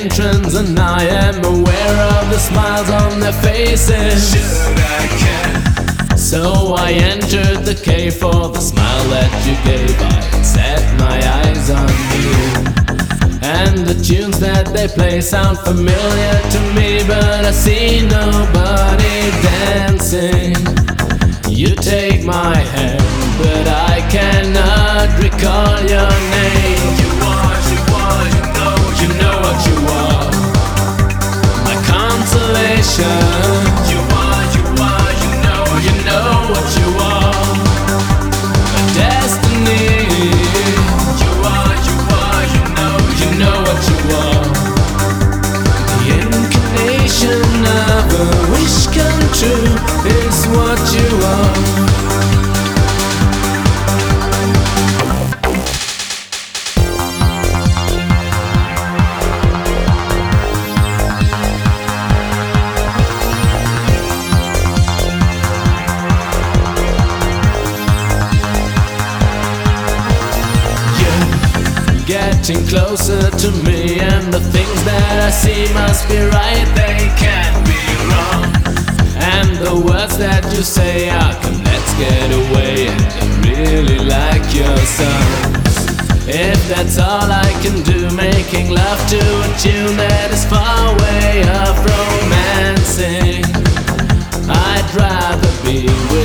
entrance, and I am aware of the smiles on their faces. Should I care? So I entered the cave for the smile that you gave. I set my eyes on you, and the tunes that they play sound familiar to me, but I see nobody dancing. You take my hand, but I cannot recall your name. You are, You know what you are, my consolation. you are, You know what you are, my destiny. you are, You know what you are, the incarnation of a wish come true is what you are. Getting closer to me, and the things that I see must be right, they can't be wrong. And the words that you say are, come let's get away, and I really like your songs. If that's all I can do, making love to a tune that is far way off romancing, I'd rather be with